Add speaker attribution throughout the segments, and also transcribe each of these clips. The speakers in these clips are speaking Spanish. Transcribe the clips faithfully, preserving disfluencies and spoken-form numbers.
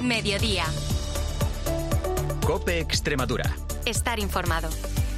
Speaker 1: Mediodía.
Speaker 2: COPE Extremadura.
Speaker 1: Estar informado.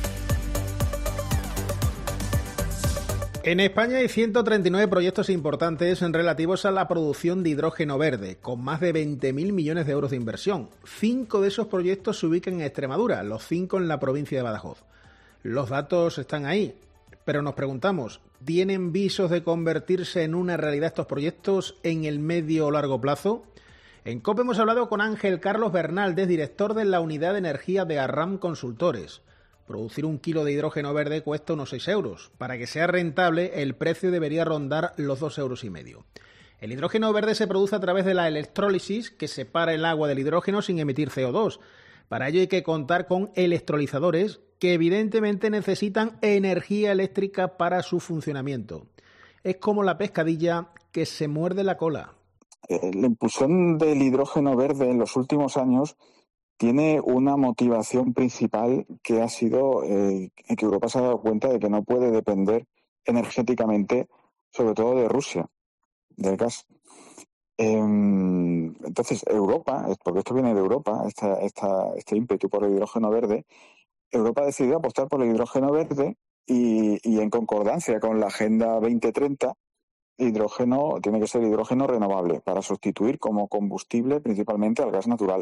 Speaker 3: En España hay ciento treinta y nueve proyectos importantes relativos a la producción de hidrógeno verde, con más de veinte mil millones de euros de inversión. Cinco de esos proyectos se ubican en Extremadura, los cinco en la provincia de Badajoz. Los datos están ahí, pero nos preguntamos, ¿tienen visos de convertirse en una realidad estos proyectos en el medio o largo plazo? En COPE hemos hablado con Ángel Carlos Bernaldez, director de la Unidad de Energía de Arram Consultores. Producir un kilo de hidrógeno verde cuesta unos seis euros. Para que sea rentable, el precio debería rondar los dos euros y medio. El hidrógeno verde se produce a través de la electrólisis, que separa el agua del hidrógeno sin emitir C O dos. Para ello hay que contar con electrolizadores que evidentemente necesitan energía eléctrica para su funcionamiento. Es como la pescadilla que se muerde la cola.
Speaker 4: Eh, la impulsión del hidrógeno verde en los últimos años tiene una motivación principal que ha sido eh, que Europa se ha dado cuenta de que no puede depender energéticamente, sobre todo de Rusia, del gas. Eh, entonces, Europa, porque esto viene de Europa, esta, esta, este ímpetu por el hidrógeno verde, Europa ha decidido apostar por el hidrógeno verde y, y en concordancia con la Agenda veinte treinta, hidrógeno tiene que ser hidrógeno renovable para sustituir como combustible principalmente al gas natural.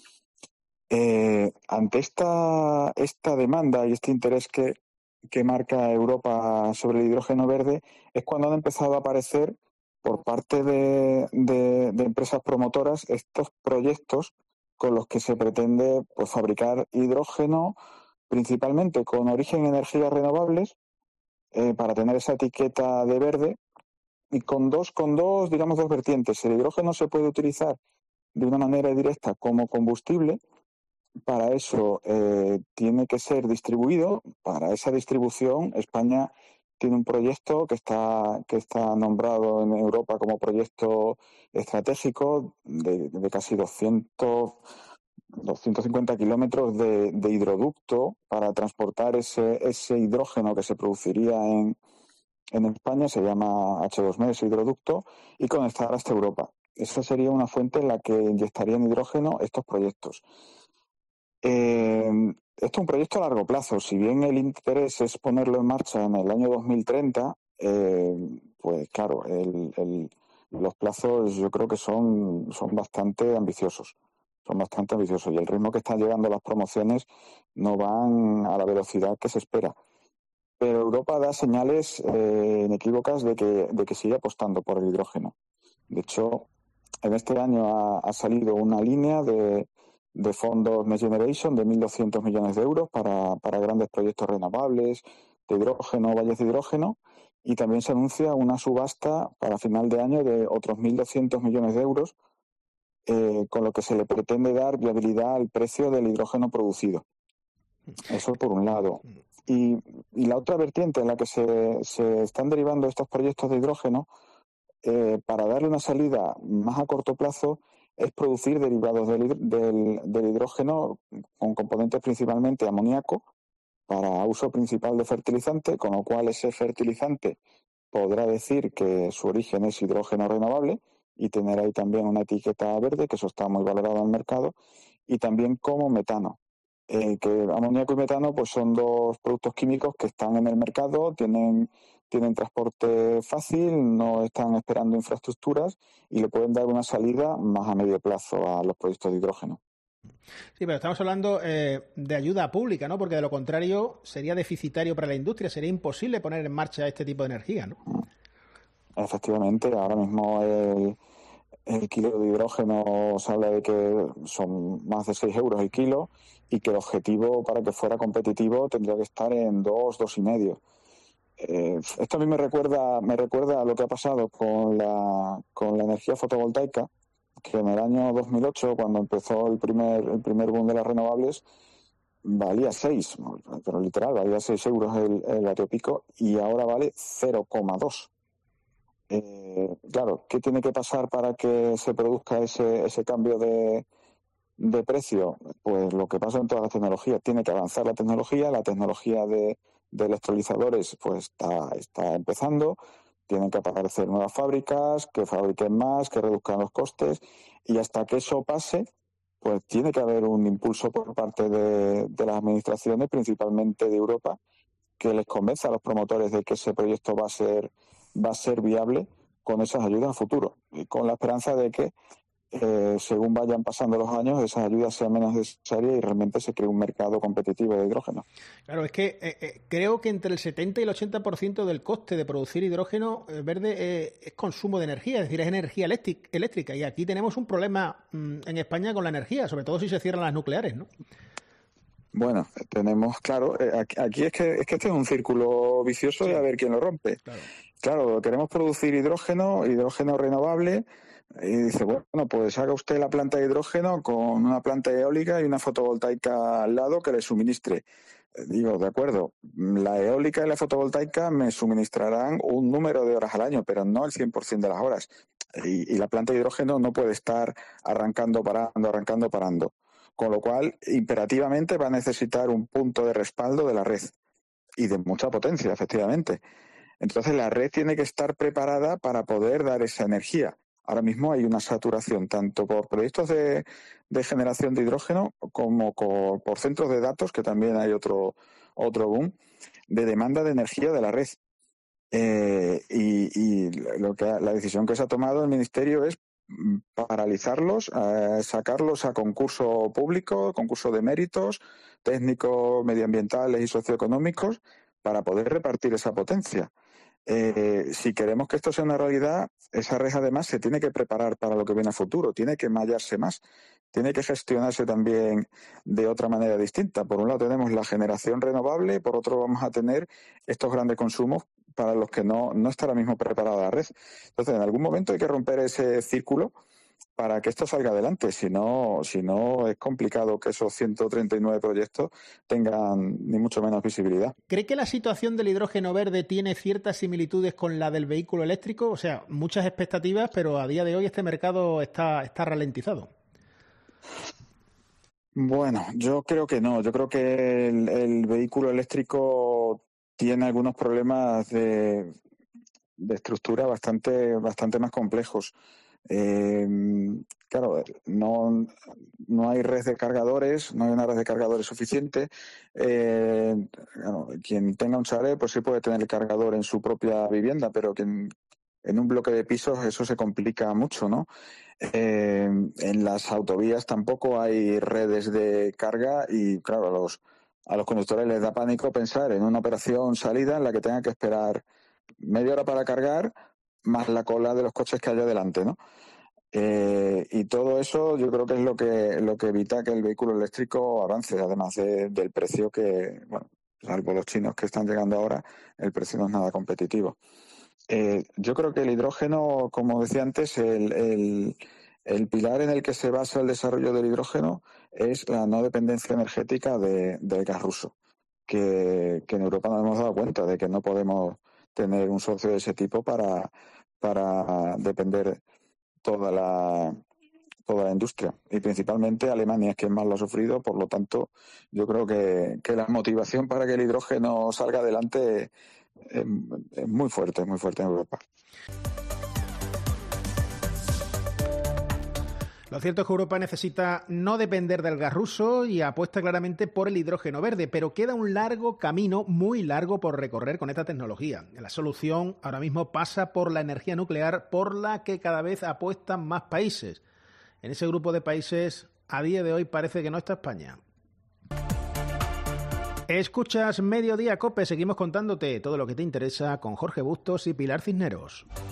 Speaker 4: Eh, ante esta, esta demanda y este interés que, que marca Europa sobre el hidrógeno verde es cuando han empezado a aparecer por parte de, de, de empresas promotoras estos proyectos con los que se pretende pues, fabricar hidrógeno principalmente con origen en energías renovables eh, para tener esa etiqueta de verde y con dos, con dos, digamos, dos vertientes. El hidrógeno se puede utilizar de una manera directa como combustible. Para eso eh, tiene que ser distribuido. Para esa distribución, España tiene un proyecto que está que está nombrado en Europa como proyecto estratégico de, de casi doscientos, doscientos cincuenta kilómetros de, de hidroducto para transportar ese, ese hidrógeno que se produciría en, en España. Se llama hache dos eme, ese hidroducto, y conectar hasta Europa. Esa sería una fuente en la que inyectarían hidrógeno estos proyectos. Eh, esto es un proyecto a largo plazo. Si bien el interés es ponerlo en marcha en el año dos mil treinta, eh, pues claro, el, el, los plazos yo creo que son, son bastante ambiciosos. Son bastante ambiciosos y el ritmo que están llevando las promociones no van a la velocidad que se espera. Pero Europa da señales eh, inequívocas de que, de que sigue apostando por el hidrógeno. De hecho, en este año ha, ha salido una línea de de fondos Next Generation de mil doscientos millones de euros para, para grandes proyectos renovables, de hidrógeno, valles de hidrógeno, y también se anuncia una subasta para final de año de otros mil doscientos millones de euros, eh, con lo que se le pretende dar viabilidad al precio del hidrógeno producido. Eso por un lado. Y, y la otra vertiente en la que se, se están derivando estos proyectos de hidrógeno, eh, para darle una salida más a corto plazo, es producir derivados del, del, del hidrógeno con componentes principalmente amoníaco para uso principal de fertilizante, con lo cual ese fertilizante podrá decir que su origen es hidrógeno renovable y tener ahí también una etiqueta verde, que eso está muy valorado en el mercado, y también como metano. Eh, que amoníaco y metano pues son dos productos químicos que están en el mercado, tienen, tienen transporte fácil, no están esperando infraestructuras y le pueden dar una salida más a medio plazo a los proyectos de hidrógeno.
Speaker 3: Sí, pero estamos hablando eh, de ayuda pública, ¿no? Porque de lo contrario sería deficitario para la industria, sería imposible poner en marcha este tipo de energía, ¿no?
Speaker 4: Efectivamente, ahora mismo el, el kilo de hidrógeno se habla de que son más de seis euros el kilo y que el objetivo para que fuera competitivo tendría que estar en dos, dos y medio. Eh, esto a mí me recuerda, me recuerda a lo que ha pasado con la, con la energía fotovoltaica, que en el año dos mil ocho, cuando empezó el primer, el primer boom de las renovables, valía seis, pero literal, valía seis euros el, el vatio pico y ahora vale cero coma dos. Eh, claro, ¿qué tiene que pasar para que se produzca ese, ese cambio de, de precio? Pues lo que pasa en todas las tecnologías, tiene que avanzar la tecnología, la tecnología de, de electrolizadores pues está, está empezando, tienen que aparecer nuevas fábricas, que fabriquen más, que reduzcan los costes, y hasta que eso pase, pues tiene que haber un impulso por parte de, de las administraciones, principalmente de Europa, que les convenza a los promotores de que ese proyecto va a ser, va a ser viable con esas ayudas a futuro, y con la esperanza de que Eh, según vayan pasando los años, esas ayudas sean menos necesarias y realmente se cree un mercado competitivo de hidrógeno.
Speaker 3: Claro, es que eh, eh, creo que entre el setenta y el ochenta por ciento del coste de producir hidrógeno eh, verde eh, es consumo de energía, es decir, es energía eléctric, eléctrica. Y aquí tenemos un problema mmm, en España con la energía, sobre todo si se cierran las nucleares, ¿no?
Speaker 4: Bueno, tenemos, claro, eh, aquí, aquí es que es que este es un círculo vicioso, sí, y a ver quién lo rompe. Claro. Claro, queremos producir hidrógeno, hidrógeno renovable. Y dice, bueno, pues haga usted la planta de hidrógeno con una planta eólica y una fotovoltaica al lado que le suministre. Digo, de acuerdo, la eólica y la fotovoltaica me suministrarán un número de horas al año, pero no el cien por ciento de las horas. Y, y la planta de hidrógeno no puede estar arrancando, parando, arrancando, parando. Con lo cual, imperativamente va a necesitar un punto de respaldo de la red y de mucha potencia, efectivamente. Entonces, la red tiene que estar preparada para poder dar esa energía. Ahora mismo hay una saturación tanto por proyectos de, de generación de hidrógeno como por, por centros de datos, que también hay otro, otro boom, de demanda de energía de la red. Eh, y y lo que, la decisión que se ha tomado el Ministerio es paralizarlos, eh, sacarlos a concurso público, concurso de méritos técnicos, medioambientales y socioeconómicos para poder repartir esa potencia. Eh, si queremos que esto sea una realidad, esa red además se tiene que preparar para lo que viene a futuro, tiene que mallarse más, tiene que gestionarse también de otra manera distinta. Por un lado tenemos la generación renovable, por otro vamos a tener estos grandes consumos para los que no, no está ahora mismo preparada la red. Entonces, en algún momento hay que romper ese círculo para que esto salga adelante. Si no, si no es complicado que esos ciento treinta y nueve proyectos tengan ni mucho menos visibilidad.
Speaker 3: ¿Cree que la situación del hidrógeno verde tiene ciertas similitudes con la del vehículo eléctrico? O sea, muchas expectativas, pero a día de hoy este mercado está, está ralentizado.
Speaker 4: Bueno, yo creo que no. Yo creo que el, el vehículo eléctrico tiene algunos problemas de, de estructura bastante, bastante más complejos. Eh, claro, no, no hay red de cargadores, no hay una red de cargadores suficiente. Eh, claro, quien tenga un chalet, pues sí puede tener el cargador en su propia vivienda, pero quien en un bloque de pisos eso se complica mucho, ¿no? Eh, en las autovías tampoco hay redes de carga y, claro, a los, a los conductores les da pánico pensar en una operación salida en la que tengan que esperar media hora para cargar más la cola de los coches que hay adelante, ¿no? Eh, y todo eso yo creo que es lo que lo que evita que el vehículo eléctrico avance, además de, del precio que, bueno, salvo los chinos que están llegando ahora, el precio no es nada competitivo. Eh, yo creo que el hidrógeno, como decía antes, el, el, el pilar en el que se basa el desarrollo del hidrógeno es la no dependencia energética de, del gas ruso, que, que en Europa nos hemos dado cuenta de que no podemos tener un socio de ese tipo para, para depender toda la toda la industria, y principalmente Alemania es quien más lo ha sufrido. Por lo tanto, yo creo que, que la motivación para que el hidrógeno salga adelante es, es muy fuerte, muy fuerte en Europa.
Speaker 3: Lo cierto es que Europa necesita no depender del gas ruso y apuesta claramente por el hidrógeno verde, pero queda un largo camino, muy largo por recorrer con esta tecnología. La solución ahora mismo pasa por la energía nuclear, por la que cada vez apuestan más países. En ese grupo de países, a día de hoy parece que no está España. Escuchas Mediodía Cope, seguimos contándote todo lo que te interesa con Jorge Bustos y Pilar Cisneros.